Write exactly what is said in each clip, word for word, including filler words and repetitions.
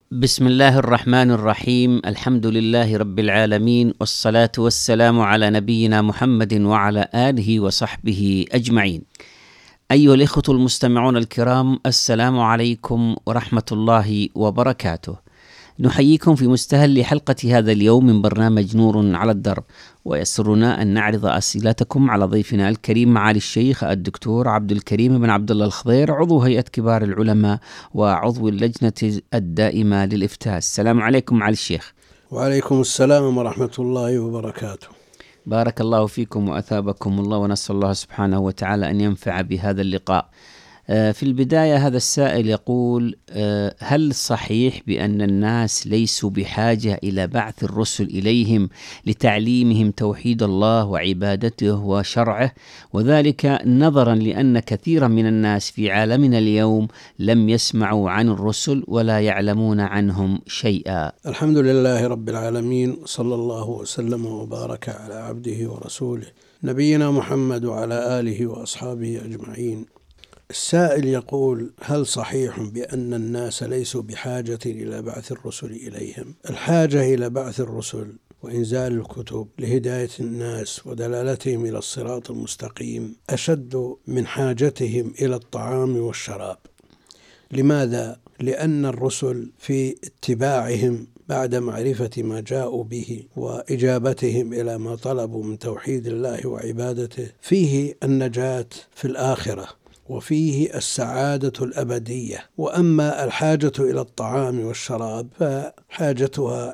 بسم الله الرحمن الرحيم. الحمد لله رب العالمين، والصلاة والسلام على نبينا محمد وعلى آله وصحبه أجمعين. أيها الإخوة المستمعون الكرام، السلام عليكم ورحمة الله وبركاته. نحييكم في مستهل حلقة هذا اليوم من برنامج نور على الدرب، ويسرنا أن نعرض أسئلتكم على ضيفنا الكريم معالي الشيخ الدكتور عبد الكريم بن عبد الله الخضير، عضو هيئة كبار العلماء وعضو اللجنة الدائمة للإفتاء. السلام عليكم معالي الشيخ. وعليكم السلام ورحمة الله وبركاته. بارك الله فيكم وأثابكم الله، ونسأل الله سبحانه وتعالى أن ينفع بهذا اللقاء. في البداية هذا السائل يقول: هل صحيح بأن الناس ليسوا بحاجة إلى بعث الرسل إليهم لتعليمهم توحيد الله وعبادته وشرعه، وذلك نظرا لأن كثيرا من الناس في عالمنا اليوم لم يسمعوا عن الرسل ولا يعلمون عنهم شيئا؟ الحمد لله رب العالمين، صلى الله وسلم وبارك على عبده ورسوله نبينا محمد وعلى آله وأصحابه أجمعين. السائل يقول: هل صحيح بأن الناس ليسوا بحاجة إلى بعث الرسل إليهم؟ الحاجة إلى بعث الرسل وإنزال الكتب لهداية الناس ودلالتهم إلى الصراط المستقيم أشد من حاجتهم إلى الطعام والشراب. لماذا؟ لأن الرسل في اتباعهم بعد معرفة ما جاءوا به وإجابتهم إلى ما طلبوا من توحيد الله وعبادته فيه النجاة في الآخرة، وفيه السعادة الأبدية. وأما الحاجة إلى الطعام والشراب فحاجتها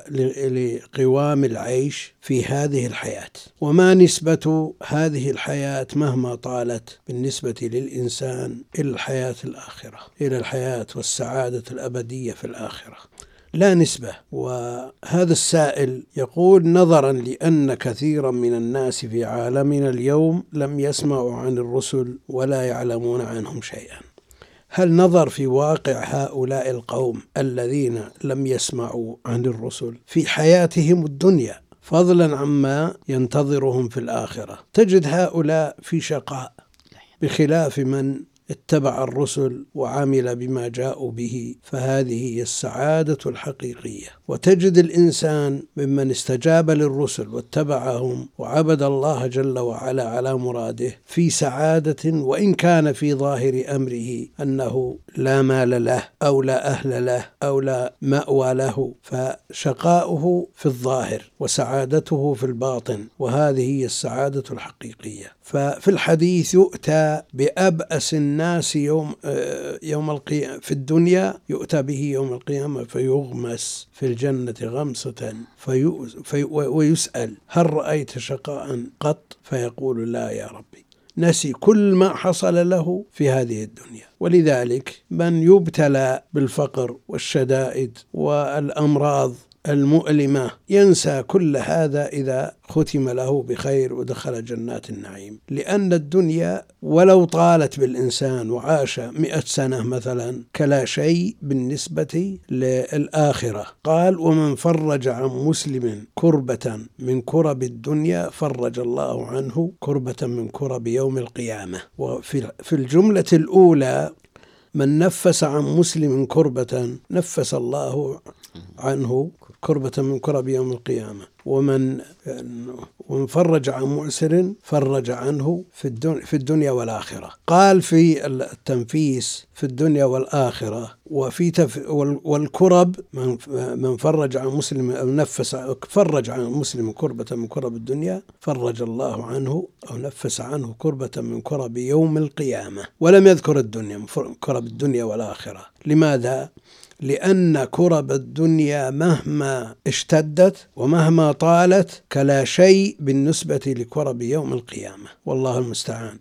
لقوام العيش في هذه الحياة، وما نسبة هذه الحياة مهما طالت بالنسبة للإنسان إلى الحياة الآخرة، إلى الحياة والسعادة الأبدية في الآخرة؟ لا نسبة. وهذا السائل يقول: نظرا لأن كثيرا من الناس في عالمنا اليوم لم يسمعوا عن الرسل ولا يعلمون عنهم شيئا. هل نظر في واقع هؤلاء القوم الذين لم يسمعوا عن الرسل في حياتهم الدنيا، فضلا عما ينتظرهم في الآخرة، تجد هؤلاء في شقاء، بخلاف من اتبع الرسل وعمل بما جاءوا به، فهذه هي السعادة الحقيقية. وتجد الإنسان ممن استجاب للرسل واتبعهم وعبد الله جل وعلا على مراده في سعادة، وإن كان في ظاهر أمره أنه لا مال له أو لا أهل له أو لا مأوى له، فشقاؤه في الظاهر وسعادته في الباطن، وهذه هي السعادة الحقيقية. ففي الحديث يؤتى بأبأس الناس يوم يوم القيامة في الدنيا، يؤتى به يوم القيامة فيغمس في الجنة غمسة في في ويسأل: هل رأيت شقاء قط؟ فيقول: لا يا ربي. نسي كل ما حصل له في هذه الدنيا. ولذلك من يبتلى بالفقر والشدائد والأمراض المؤلمة ينسى كل هذا إذا ختم له بخير ودخل جنات النعيم، لأن الدنيا ولو طالت بالإنسان وعاش مئة سنة مثلا كلا شيء بالنسبة للآخرة. قال: ومن فرج عن مسلم كربة من كرب الدنيا فرج الله عنه كربة من كرب يوم القيامة. وفي الجملة الأولى: من نفس عن مسلم كربة نفس الله عنه كربة من كرب يوم القيامة. ومن ومن فرج عن معسر فرج عنه في الدنيا والآخرة. قال في التنفيس في الدنيا والآخرة. وفي تف والكرب من من فرج عن مسلم أو نفس فرج عن مسلم كربة من كرب الدنيا فرج الله عنه أو نفس عنه كربة من كرب يوم القيامة. ولم يذكر الدنيا، كرب الدنيا والآخرة. لماذا؟ لأن كرب الدنيا مهما اشتدت ومهما طالت كلا شيء بالنسبة لكرب يوم القيامة، والله المستعان.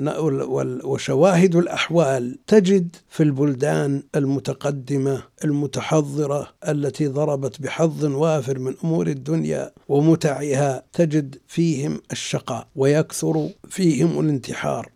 وشواهد الأحوال تجد في البلدان المتقدمة المتحضرة التي ضربت بحظ وافر من أمور الدنيا ومتعها، تجد فيهم الشقاء ويكثر فيهم الانتحار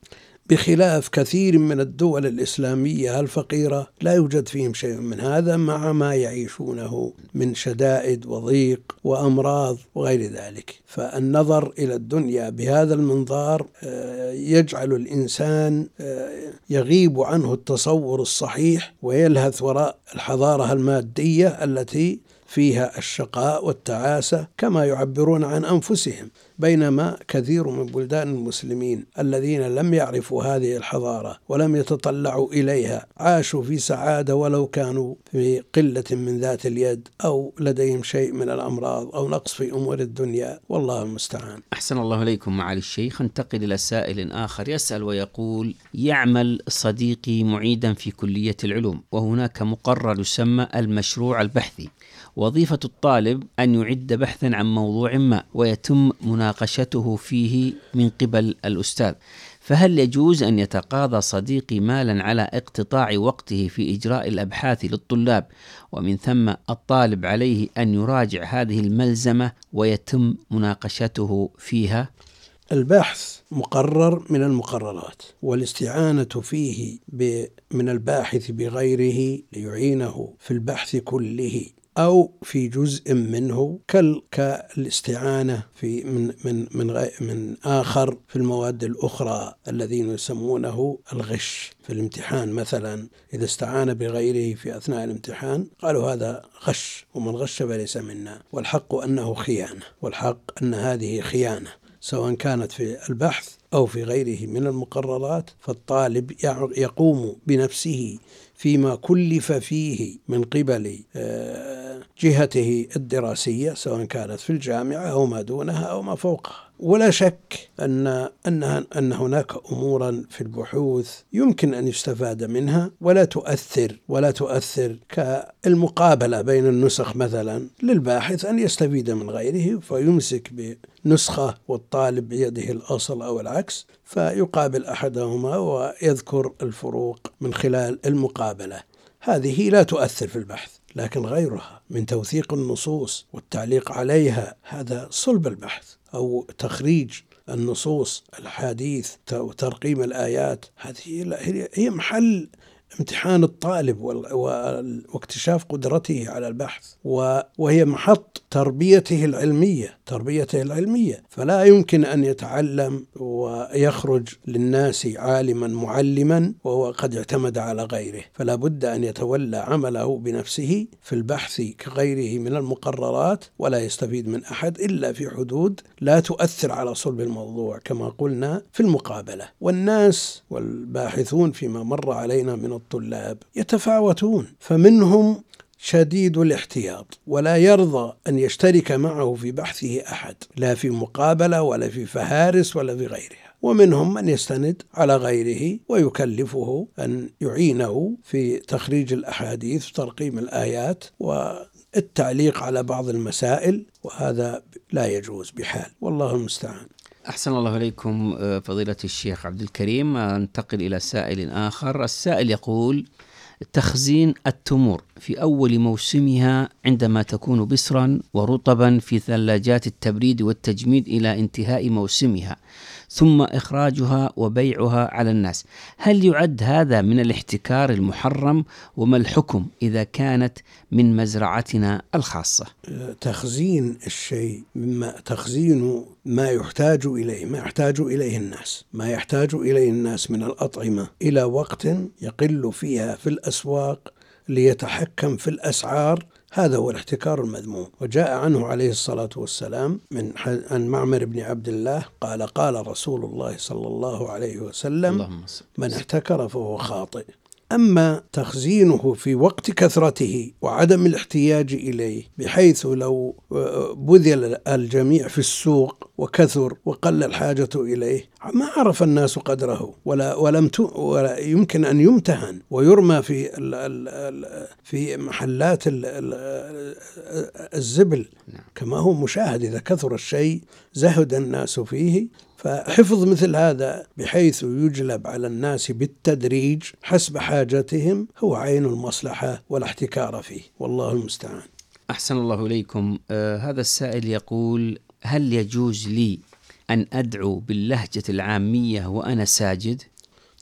بخلاف كثير من الدول الإسلامية الفقيرة لا يوجد فيهم شيء من هذا، مع ما يعيشونه من شدائد وضيق وأمراض وغير ذلك. فالنظر إلى الدنيا بهذا المنظار يجعل الإنسان يغيب عنه التصور الصحيح ويلهث وراء الحضارة المادية التي فيها الشقاء والتعاسة كما يعبرون عن أنفسهم، بينما كثير من بلدان المسلمين الذين لم يعرفوا هذه الحضارة ولم يتطلعوا إليها عاشوا في سعادة، ولو كانوا في قلة من ذات اليد أو لديهم شيء من الأمراض أو نقص في أمور الدنيا، والله المستعان. أحسن الله إليكم معالي الشيخ. انتقل إلى سائل آخر يسأل ويقول: يعمل صديقي معيدا في كلية العلوم، وهناك مقرر يسمى المشروع البحثي. وظيفة الطالب أن يعد بحثا عن موضوع ما ويتم مناقشته فيه من قبل الأستاذ، فهل يجوز أن يتقاضى صديقي مالا على اقتطاع وقته في إجراء الأبحاث للطلاب، ومن ثم الطالب عليه أن يراجع هذه الملزمة ويتم مناقشته فيها؟ البحث مقرر من المقررات، والاستعانة فيه من الباحث بغيره ليعينه في البحث كله أو في جزء منه كالاستعانة في من من من من آخر في المواد الأخرى الذين يسمونه الغش في الامتحان مثلا. إذا استعان بغيره في أثناء الامتحان قالوا هذا غش، ومن غش فليس منا، والحق أنه خيانة، والحق أن هذه خيانة سواء كانت في البحث أو في غيره من المقررات. فالطالب يقوم بنفسه فيما كلف فيه من قبل جهته الدراسية سواء كانت في الجامعة أو ما دونها أو ما فوقها. ولا شك أن أن أن هناك أمورا في البحوث يمكن أن يستفاد منها ولا تؤثر ولا تؤثر كالمقابلة بين النسخ مثلا، للباحث أن يستفيد من غيره فيمسك بنسخة والطالب بيده الأصل أو العكس، فيقابل أحدهما ويذكر الفروق من خلال المقابلة. هذه لا تؤثر في البحث، لكن غيرها من توثيق النصوص والتعليق عليها هذا صلب البحث، أو تخريج النصوص الحديث وترقيم الآيات، هذه هي محل امتحان الطالب واكتشاف قدرته على البحث، وهي محط تربيته العلمية تربيته العلمية فلا يمكن أن يتعلم ويخرج للناس عالما معلما وهو قد اعتمد على غيره، فلا بد أن يتولى عمله بنفسه في البحث كغيره من المقررات، ولا يستفيد من أحد إلا في حدود لا تؤثر على صلب الموضوع كما قلنا في المقابلة. والناس والباحثون فيما مر علينا من الطلاب يتفاوتون، فمنهم شديد الاحتياط ولا يرضى أن يشترك معه في بحثه أحد، لا في مقابلة ولا في فهارس ولا في غيرها، ومنهم من يستند على غيره ويكلفه أن يعينه في تخريج الأحاديث وترقيم الآيات والتعليق على بعض المسائل، وهذا لا يجوز بحال، والله المستعان. أحسن الله إليكم فضيلة الشيخ عبد الكريم. انتقل إلى سائل آخر. السائل يقول: تخزين التمور في أول موسمها عندما تكون بسرا ورطبا في ثلاجات التبريد والتجميد إلى انتهاء موسمها، ثم إخراجها وبيعها على الناس، هل يعد هذا من الاحتكار المحرم؟ وما الحكم إذا كانت من مزرعتنا الخاصة؟ تخزين الشيء مما تخزين ما يحتاج إليه ما يحتاج إليه الناس ما يحتاج إليه الناس من الأطعمة إلى وقت يقل فيها في الأسواق ليتحكم في الأسعار، هذا هو الاحتكار المذموم. وجاء عنه عليه الصلاة والسلام من عن معمر بن عبد الله قال: قال رسول الله صلى الله عليه وسلم: من احتكر فهو خاطئ. أما تخزينه في وقت كثرته وعدم الاحتياج إليه بحيث لو بذل الجميع في السوق وكثر وقل الحاجة إليه ما عرف الناس قدره ولا ولم ولا يمكن أن يمتهن ويرمى في ال ال ال في محلات ال ال الزبل كما هو مشاهد. إذا كثر الشيء زهد الناس فيه، فحفظ مثل هذا بحيث يجلب على الناس بالتدريج حسب حاجتهم هو عين المصلحة ولا احتكار فيه، والله المستعان. أحسن الله إليكم. آه هذا السائل يقول: هل يجوز لي أن أدعو باللهجة العامية وأنا ساجد؟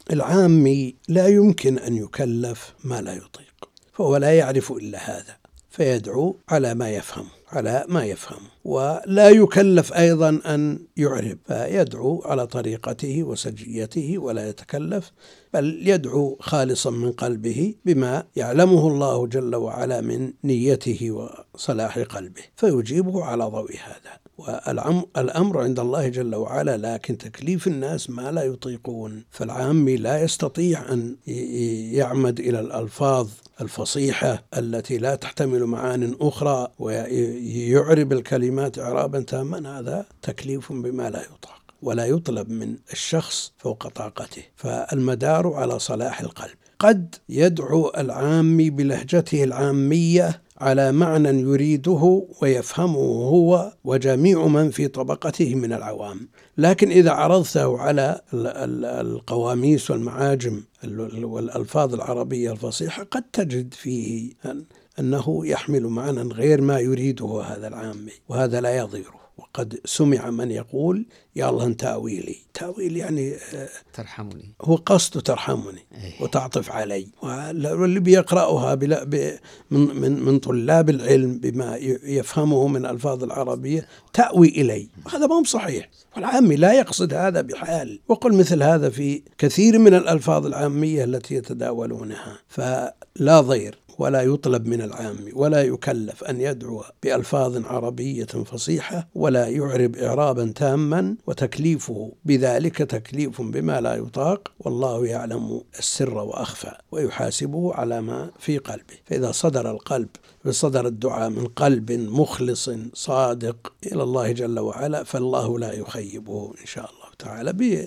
العامي لا يمكن أن يكلف ما لا يطيق، فهو لا يعرف إلا هذا، فيدعو على ما يفهم على ما يفهم ولا يكلف أيضا أن يعرب، فيدعو على طريقته وسجيته ولا يتكلف، بل يدعو خالصا من قلبه بما يعلمه الله جل وعلا من نيته وصلاح قلبه، فيجيبه على ضوء هذا. والأمر عند الله جل وعلا، لكن تكليف الناس ما لا يطيقون، فالعامي لا يستطيع أن يعمد إلى الألفاظ الفصيحة التي لا تحتمل معان أخرى ويعرب الكلمات إعرابا تاما، هذا تكليف بما لا يطاق ولا يطلب من الشخص فوق طاقته، فالمدار على صلاح القلب. قد يدعو العامي بلهجته العامية على معنى يريده ويفهمه هو وجميع من في طبقته من العوام، لكن إذا عرضته على القواميس والمعاجم والألفاظ العربية الفصيحة قد تجد فيه أنه يحمل معنى غير ما يريده هذا العامي، وهذا لا يضيره. وقد سمع من يقول يا الله تأويلي، تأويل يعني ترحمني، هو قصد ترحمني وتعطف علي. واللي بيقرأها من من من طلاب العلم بما يفهمه من الألفاظ العربية تأوي إلي، وهذا ما هو صحيح، والعامي لا يقصد هذا بحال. وقل مثل هذا في كثير من الألفاظ العامية التي يتداولونها، فلا ضير ولا يطلب من العامي ولا يكلف أن يدعو بألفاظ عربية فصيحة ولا يعرب إعرابا تاما، وتكليفه بذلك تكليف بما لا يطاق، والله يعلم السر وأخفى ويحاسبه على ما في قلبه. فإذا صدر القلب صدر الدعاء من قلب مخلص صادق إلى الله جل وعلا، فالله لا يخيبه إن شاء الله تعالى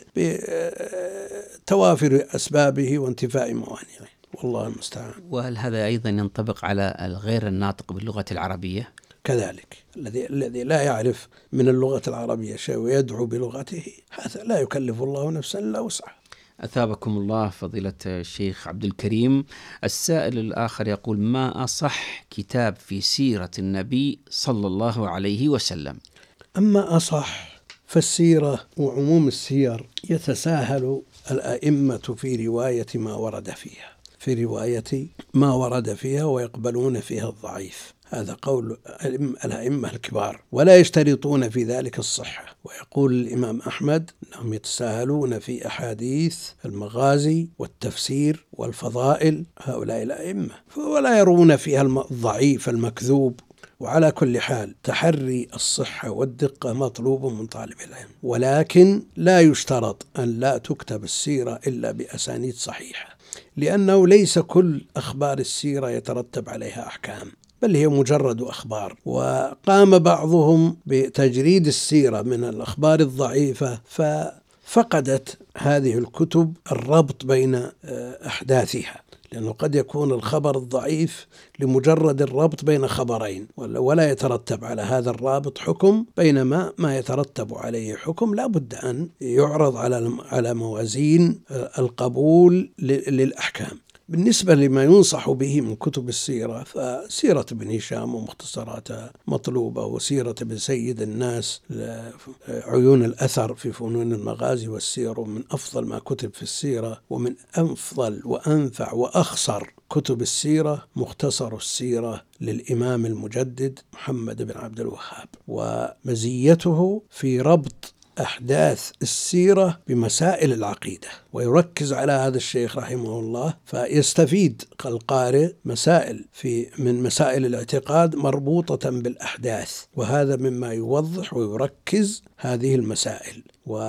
بتوافر أسبابه وانتفاء موانعه، والله المستعان. وهل هذا أيضا ينطبق على الغير الناطق باللغة العربية؟ كذلك الذي الذي لا يعرف من اللغة العربية شيء ويدعو بلغته، هذا لا يكلف الله نفسا إلا وسعها. أثابكم الله فضيلة الشيخ عبد الكريم. السائل الآخر يقول: ما أصح كتاب في سيرة النبي صلى الله عليه وسلم؟ أما أصح فالسيرة وعموم السير يتساهل الأئمة في رواية ما ورد فيها في رواية ما ورد فيها ويقبلون فيها الضعيف، هذا قول الأئمة الكبار، ولا يشترطون في ذلك الصحة. ويقول الإمام أحمد أنهم يتساهلون في أحاديث المغازي والتفسير والفضائل، هؤلاء الأئمة، ولا يرون فيها الضعيف المكذوب. وعلى كل حال تحري الصحة والدقة مطلوب من طالب العلم، ولكن لا يشترط أن لا تكتب السيرة إلا بأسانيد صحيحة، لأنه ليس كل أخبار السيرة يترتب عليها أحكام، بل هي مجرد أخبار. وقام بعضهم بتجريد السيرة من الأخبار الضعيفة، ففقدت هذه الكتب الربط بين أحداثها، لأنه قد يكون الخبر الضعيف لمجرد الربط بين خبرين ولا يترتب على هذا الرابط حكم، بينما ما يترتب عليه حكم لا بد أن يعرض على على موازين القبول للأحكام. بالنسبة لما ينصح به من كتب السيرة، فسيرة ابن هشام ومختصراتها مطلوبة، وسيرة ابن سيد الناس عيون الأثر في فنون المغازي والسير من أفضل ما كتب في السيرة، ومن أفضل وأنفع وأخصر كتب السيرة مختصر السيرة للإمام المجدد محمد بن عبد الوهاب، ومزيته في ربط أحداث السيرة بمسائل العقيدة، ويركز على هذا الشيخ رحمه الله، فيستفيد القارئ مسائل في من مسائل الاعتقاد مربوطة بالأحداث، وهذا مما يوضح ويركز هذه المسائل.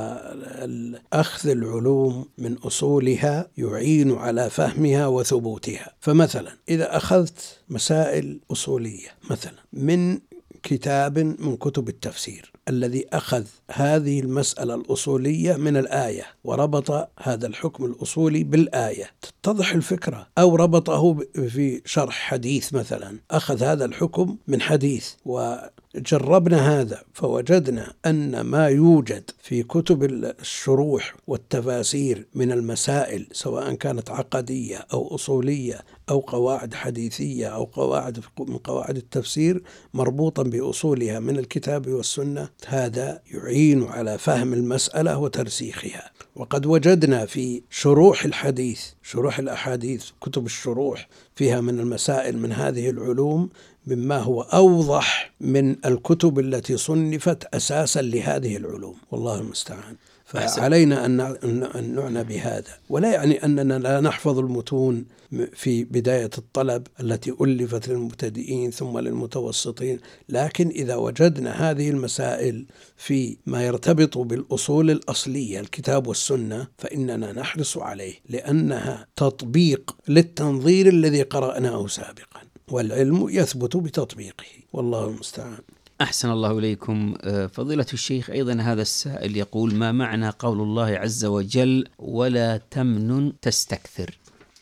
والأخذ العلوم من أصولها يعين على فهمها وثبوتها. فمثلا إذا أخذت مسائل أصولية مثلا من كتاب من كتب التفسير الذي أخذ هذه المسألة الأصولية من الآية وربط هذا الحكم الأصولي بالآية، تتضح الفكرة. أو ربطه في شرح حديث مثلا، أخذ هذا الحكم من حديث جربنا هذا فوجدنا أن ما يوجد في كتب الشروح والتفاسير من المسائل سواء كانت عقدية أو أصولية أو قواعد حديثية أو قواعد من قواعد التفسير مربوطا بأصولها من الكتاب والسنة، هذا يعين على فهم المسألة وترسيخها. وقد وجدنا في شروح الحديث شروح الأحاديث كتب الشروح فيها من المسائل من هذه العلوم مما هو أوضح من الكتب التي صنفت أساسا لهذه العلوم، والله المستعان. فعلينا أن نعنى بهذا، ولا يعني أننا لا نحفظ المتون في بداية الطلب التي ألفت للمبتدئين ثم للمتوسطين، لكن إذا وجدنا هذه المسائل في ما يرتبط بالأصول الأصلية الكتاب والسنة فإننا نحرص عليه، لأنها تطبيق للتنظير الذي قرأناه سابقا، والعلم يثبت بتطبيقه، والله المستعان. أحسن الله إليكم. فضيلة الشيخ، أيضا هذا السائل يقول: ما معنى قول الله عز وجل ولا تمنن تستكثر؟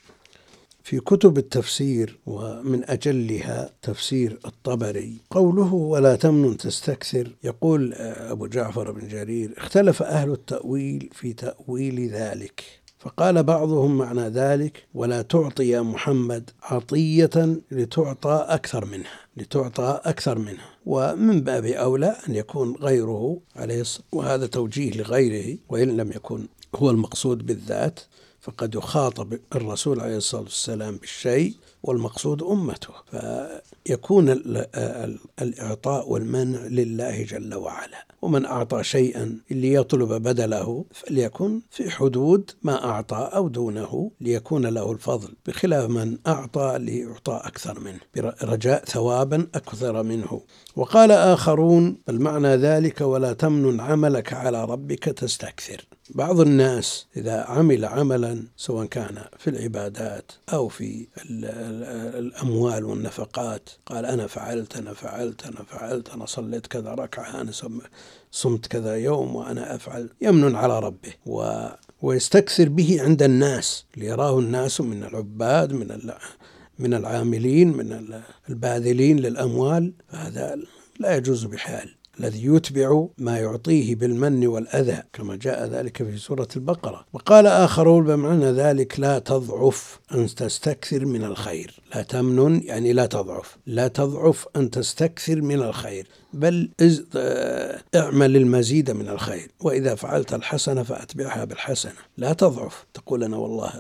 في كتب التفسير ومن أجلها تفسير الطبري قوله ولا تمنن تستكثر، يقول أبو جعفر بن جرير: اختلف أهل التأويل في تأويل ذلك، فقال بعضهم معنى ذلك ولا تعطي يا محمد عطية لتعطى أكثر منها لتعطى أكثر منها ومن باب أولى أن يكون غيره عليه الصلاة، وهذا توجيه لغيره، وإن لم يكن هو المقصود بالذات فقد يخاطب الرسول عليه الصلاة والسلام بالشيء والمقصود أمته، فيكون الإعطاء والمنع لله جل وعلا. ومن أعطى شيئا ليطلب بدله فليكن في حدود ما أعطى أو دونه ليكون له الفضل، بخلاف من أعطى ليعطى أكثر منه برجاء ثوابا أكثر منه. وقال آخرون المعنى ذلك ولا تمنن عملك على ربك تستكثر. بعض الناس إذا عمل عملا سواء كان في العبادات أو في الأموال والنفقات قال أنا فعلت أنا فعلت أنا فعلت أنا صليت كذا ركعة أنا صمت كذا يوم وأنا أفعل، يمنن على ربه و ويستكثر به عند الناس ليراه الناس من العباد من من العاملين من الباذلين للأموال، فهذا لا يجوز بحال. الذي يتبع ما يعطيه بالمن والأذى كما جاء ذلك في سورة البقرة. وقال آخرون بمعنى ذلك لا تضعف أن تستكثر من الخير، لا تمنن يعني لا تضعف لا تضعف أن تستكثر من الخير، بل اعمل المزيد من الخير، وإذا فعلت الحسنة فأتبعها بالحسنة، لا تضعف تقول أنا والله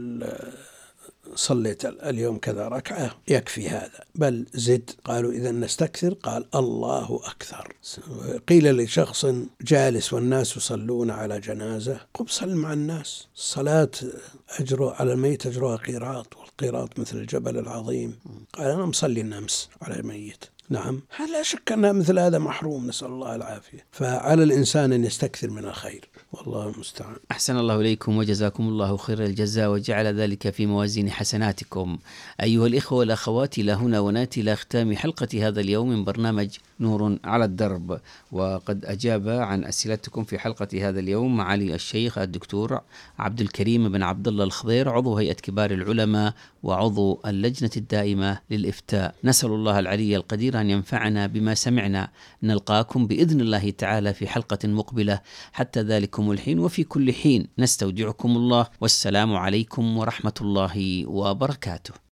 صليت اليوم كذا ركعة يكفي هذا، بل زد. قالوا إذا نستكثر، قال الله أكثر. قيل لشخص جالس والناس يصلون على جنازة قم صل مع الناس، الصلاة أجر على الميت أجرها قيراط، والقيراط مثل الجبل العظيم. قال أنا مصلي النمس على الميت. نعم، لا شك أن مثل هذا محروم، نسأل الله العافية. فعلى الإنسان أن يستكثر من الخير، والله المستعان. أحسن الله إليكم وجزاكم الله خير الجزاء وجعل ذلك في موازين حسناتكم. أيها الإخوة والأخوات، إلى هنا ونأتي إلى ختام حلقة هذا اليوم من برنامج نور على الدرب، وقد أجاب عن أسئلتكم في حلقة هذا اليوم معالي الشيخ الدكتور عبد الكريم بن عبد الله الخضير، عضو هيئة كبار العلماء وعضو اللجنة الدائمة للإفتاء. نسأل الله العلي القدير أن ينفعنا بما سمعنا. نلقاكم بإذن الله تعالى في حلقة مقبلة، حتى ذلكم الحين وفي كل حين نستودعكم الله، والسلام عليكم ورحمة الله وبركاته.